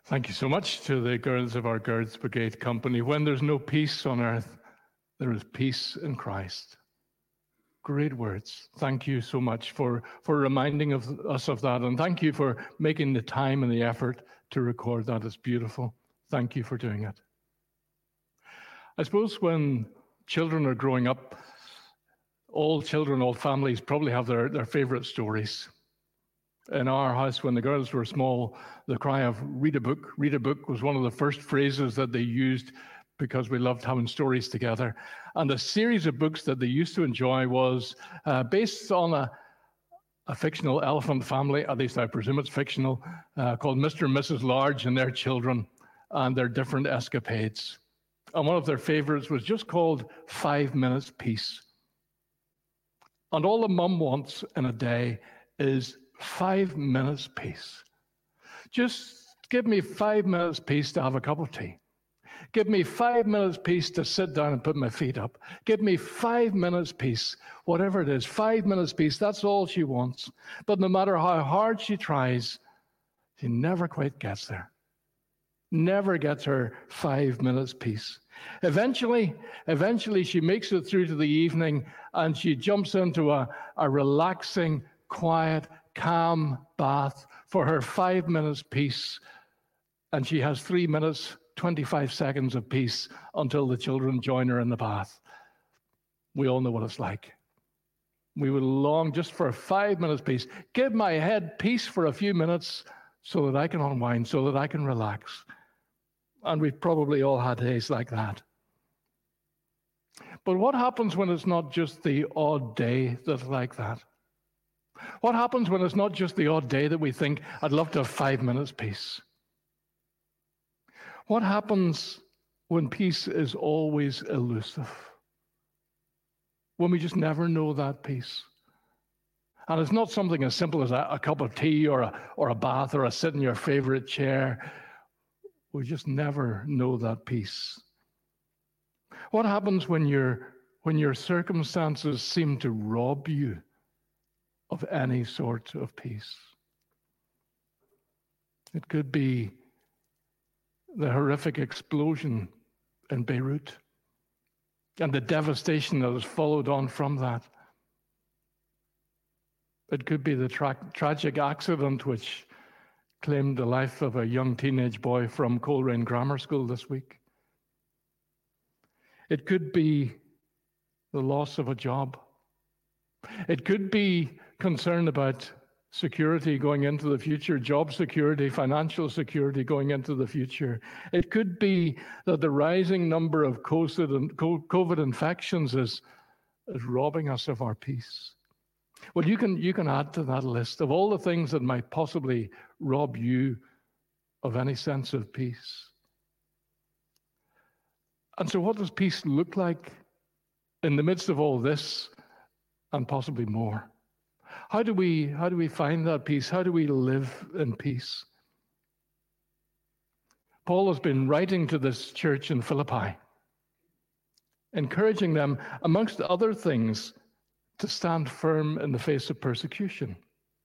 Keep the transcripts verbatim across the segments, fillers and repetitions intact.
Thank you so much to the girls of our Girls Brigade Company. When there's no peace on earth, there is peace in Christ. Great words. Thank you so much for, for reminding of us of that. And thank you for making the time and the effort to record that. It's beautiful. Thank you for doing it. I suppose when children are growing up, all children, all families probably have their, their favorite stories. In our house, when the girls were small, the cry of read a book, read a book was one of the first phrases that they used because we loved having stories together. And the series of books that they used to enjoy was uh, based on a, a fictional elephant family, at least I presume it's fictional, uh, called Mister and Missus Large and their children and their different escapades. And one of their favorites was just called Five Minutes Peace. And all the mum wants in a day is five minutes peace. Just give me five minutes peace to have a cup of tea. Give me five minutes peace to sit down and put my feet up. Give me five minutes peace, whatever it is, five minutes peace. That's all she wants. But no matter how hard she tries, she never quite gets there. Never gets her five minutes peace. Eventually, eventually she makes it through to the evening and she jumps into a, a relaxing, quiet, calm bath for her five minutes peace. And she has three minutes, twenty-five seconds of peace until the children join her in the bath. We all know what it's like. We would long just for five minutes peace. Give my head peace for a few minutes so that I can unwind, so that I can relax. And we've probably all had days like that. But what happens when it's not just the odd day that's like that? What happens when it's not just the odd day that we think, I'd love to have five minutes peace? What happens when peace is always elusive? When we just never know that peace? And it's not something as simple as a, a cup of tea or a, or a bath or a sit in your favorite chair. We just never know that peace. What happens when your when your circumstances seem to rob you of any sort of peace? It could be the horrific explosion in Beirut and the devastation that has followed on from that. It could be the tra- tragic accident which claimed the life of a young teenage boy from Coleraine Grammar School this week. It could be the loss of a job. It could be concern about security going into the future, job security, financial security going into the future. It could be that the rising number of COVID infections is, is robbing us of our peace. Well, you can you can add to that list of all the things that might possibly rob you of any sense of peace. And so what does peace look like in the midst of all this and possibly more? How do we how do we find that peace? How do we live in peace? Paul has been writing to this church in Philippi, encouraging them, amongst other things, to stand firm in the face of persecution.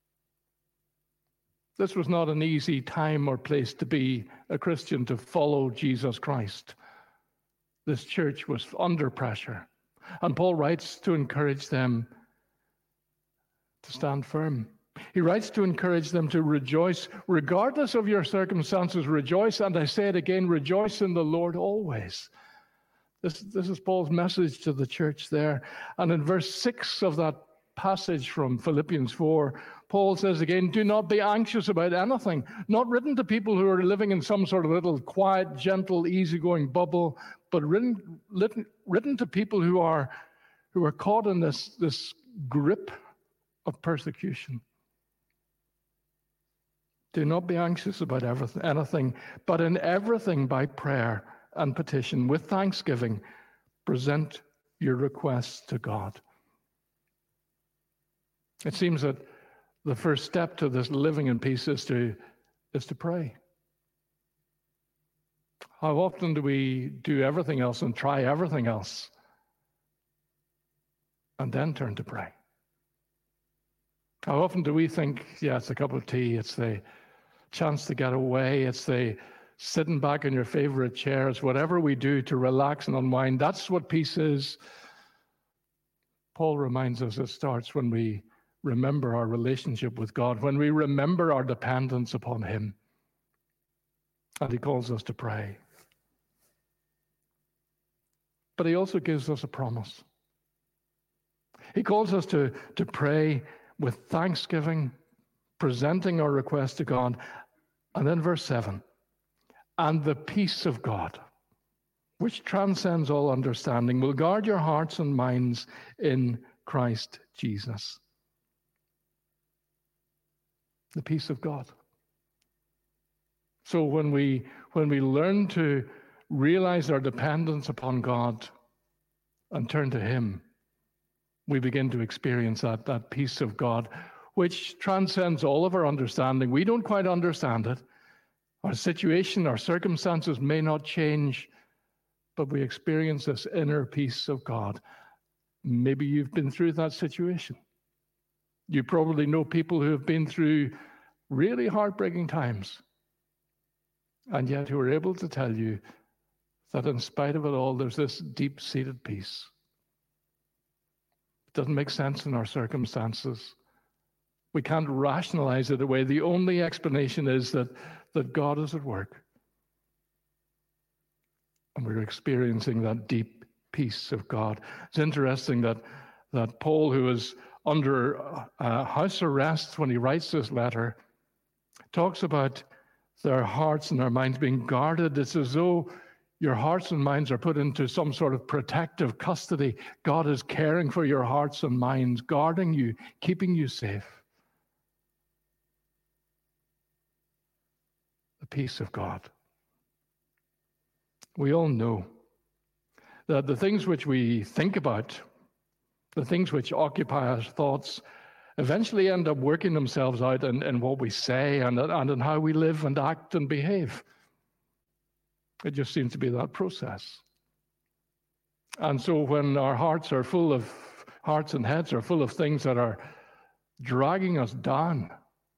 This was not an easy time or place to be a Christian, to follow Jesus Christ. This church was under pressure. And Paul writes to encourage them to stand firm. He writes to encourage them to rejoice, regardless of your circumstances. Rejoice, and I say it again, rejoice in the Lord always. This, this is Paul's message to the church there. And in verse six of that passage from Philippians four, Paul says again, do not be anxious about anything. Not written to people who are living in some sort of little quiet, gentle, easygoing bubble, but written, written, written to people who are, who are caught in this, this grip of persecution. Do not be anxious about everything, anything, but in everything by prayer and petition, with thanksgiving, present your requests to God. It seems that the first step to this living in peace is to, is to pray. How often do we do everything else and try everything else and then turn to pray? How often do we think, yeah, it's a cup of tea, it's the chance to get away. It's the sitting back in your favorite chair. It's whatever we do to relax and unwind. That's what peace is. Paul reminds us it starts when we remember our relationship with God, when we remember our dependence upon him. And he calls us to pray. But he also gives us a promise. He calls us to, to pray with thanksgiving, presenting our request to God. And then verse seven, and the peace of God, which transcends all understanding, will guard your hearts and minds in Christ Jesus. The peace of God. So when we when we learn to realize our dependence upon God and turn to him, we begin to experience that, that peace of God, which transcends all of our understanding. We don't quite understand it. Our situation, our circumstances may not change, but we experience this inner peace of God. Maybe you've been through that situation. You probably know people who have been through really heartbreaking times, and yet who are able to tell you that in spite of it all, there's this deep-seated peace. It doesn't make sense in our circumstances. We can't rationalize it away. The only explanation is that, that God is at work. And we're experiencing that deep peace of God. It's interesting that, that Paul, who is under uh, house arrest when he writes this letter, talks about their hearts and their minds being guarded. It's as though your hearts and minds are put into some sort of protective custody. God is caring for your hearts and minds, guarding you, keeping you safe. The peace of God. We all know that the things which we think about, the things which occupy our thoughts, eventually end up working themselves out in, in what we say and, and in how we live and act and behave. It just seems to be that process. And so when our hearts are full of, hearts and heads are full of things that are dragging us down,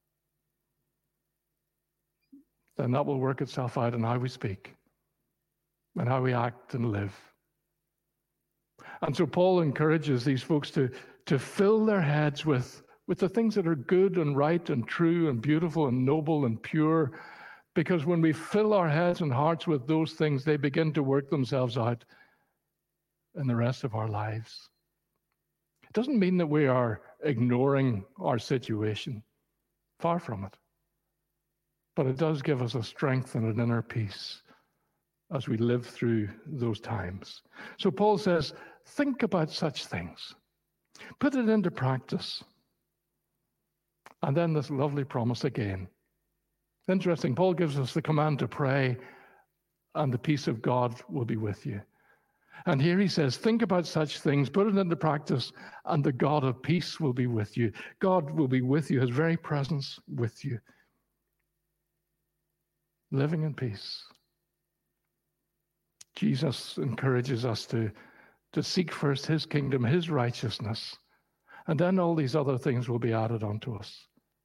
then that will work itself out in how we speak and how we act and live. And so Paul encourages these folks to, to fill their heads with, with the things that are good and right and true and beautiful and noble and pure, because when we fill our heads and hearts with those things, they begin to work themselves out in the rest of our lives. It doesn't mean that we are ignoring our situation. Far from it. But it does give us a strength and an inner peace as we live through those times. So Paul says, think about such things. Put it into practice. And then this lovely promise again. Interesting, Paul gives us the command to pray, and the peace of God will be with you. And here he says, think about such things, put it into practice, and the God of peace will be with you. God will be with you, his very presence with you. Living in peace. Jesus encourages us to, to seek first his kingdom, his righteousness, and then all these other things will be added onto us.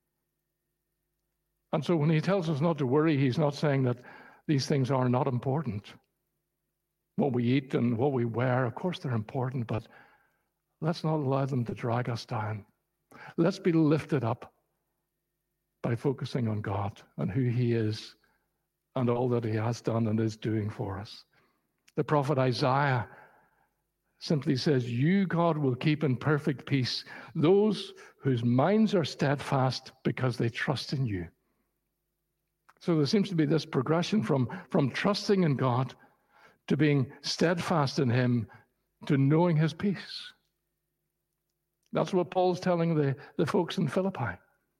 And so when he tells us not to worry, he's not saying that these things are not important. What we eat and what we wear, of course they're important, but let's not allow them to drag us down. Let's be lifted up by focusing on God and who he is and all that he has done and is doing for us. The prophet Isaiah simply says, you, God, will keep in perfect peace those whose minds are steadfast because they trust in you. So there seems to be this progression from, from trusting in God to being steadfast in him to knowing his peace. That's what Paul's telling the, the folks in Philippi.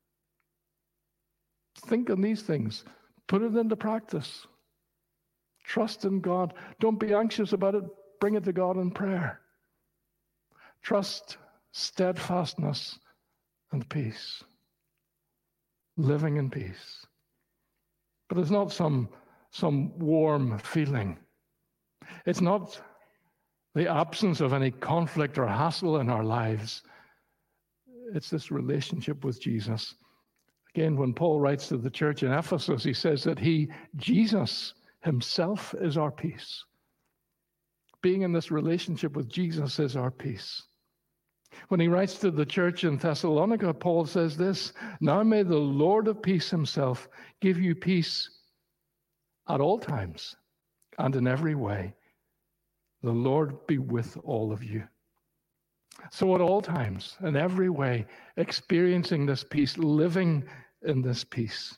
Think on these things. Put it into practice. Trust in God. Don't be anxious about it. Bring it to God in prayer. Trust, steadfastness, and peace. Living in peace. But it's not some, some warm feeling. It's not the absence of any conflict or hassle in our lives. It's this relationship with Jesus. Again, when Paul writes to the church in Ephesus, he says that he, Jesus himself, is our peace. Being in this relationship with Jesus is our peace. When he writes to the church in Thessalonica, Paul says this, now may the Lord of peace himself give you peace at all times and in every way. The Lord be with all of you. So at all times, in every way, experiencing this peace, living in this peace.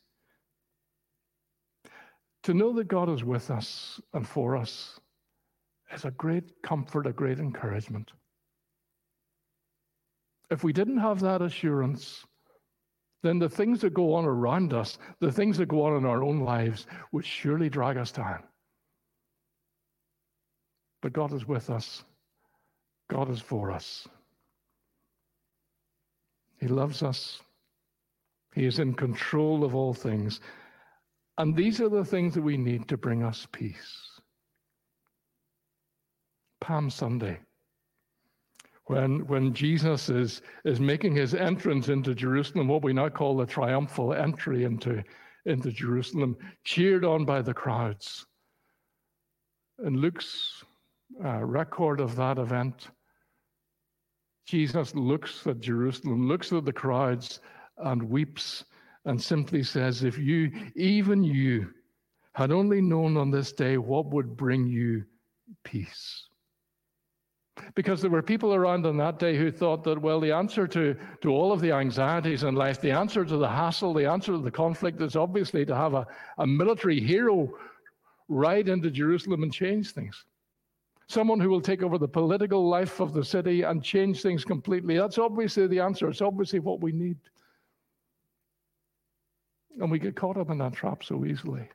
To know that God is with us and for us is a great comfort, a great encouragement. If we didn't have that assurance, then the things that go on around us, the things that go on in our own lives, would surely drag us down. But God is with us. God is for us. He loves us. He is in control of all things. And these are the things that we need to bring us peace. Palm Sunday, when, when Jesus is, is making his entrance into Jerusalem, what we now call the triumphal entry into, into Jerusalem, cheered on by the crowds. In Luke's uh, record of that event, Jesus looks at Jerusalem, looks at the crowds, and weeps, and simply says, if you, even you, had only known on this day what would bring you peace. Because there were people around on that day who thought that, well, the answer to, to all of the anxieties in life, the answer to the hassle, the answer to the conflict is obviously to have a, a military hero ride into Jerusalem and change things. Someone who will take over the political life of the city and change things completely. That's obviously the answer. It's obviously what we need. And we get caught up in that trap so easily.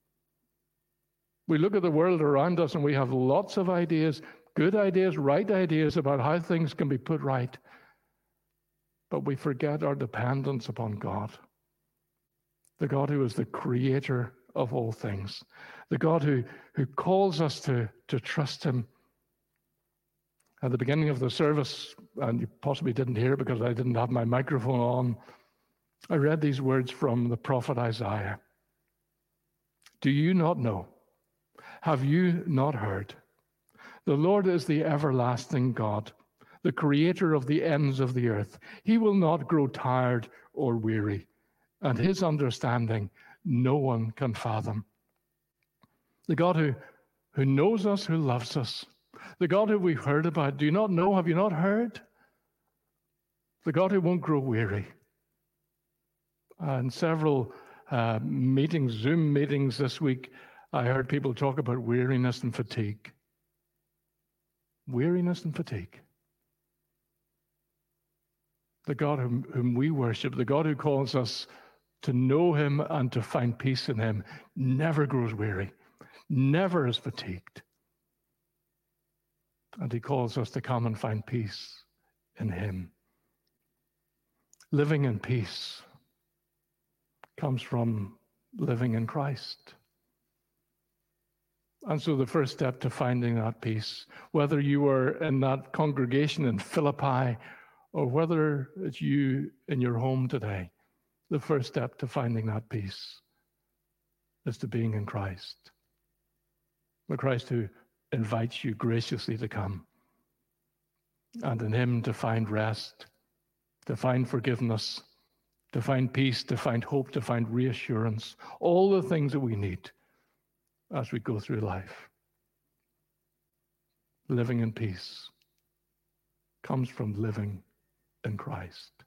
We look at the world around us and we have lots of ideas, good ideas, right ideas about how things can be put right. But we forget our dependence upon God. The God who is the creator of all things. The God who, who calls us to, to trust him. At the beginning of the service, and you possibly didn't hear it because I didn't have my microphone on, I read these words from the prophet Isaiah. Do you not know? Have you not heard? The Lord is the everlasting God, the creator of the ends of the earth. He will not grow tired or weary, and his understanding no one can fathom. The God who, who knows us, who loves us, the God who we've heard about. Do you not know? Have you not heard? The God who won't grow weary. And several uh, meetings, Zoom meetings this week, I heard people talk about weariness and fatigue. Weariness and fatigue. The God whom, whom we worship, the God who calls us to know him and to find peace in him, never grows weary, never is fatigued. And he calls us to come and find peace in him. Living in peace comes from living in Christ. And so the first step to finding that peace, whether you were in that congregation in Philippi or whether it's you in your home today, the first step to finding that peace is to being in Christ. The Christ who invites you graciously to come, and in him to find rest, to find forgiveness, to find peace, to find hope, to find reassurance, all the things that we need as we go through life. Living in peace comes from living in Christ.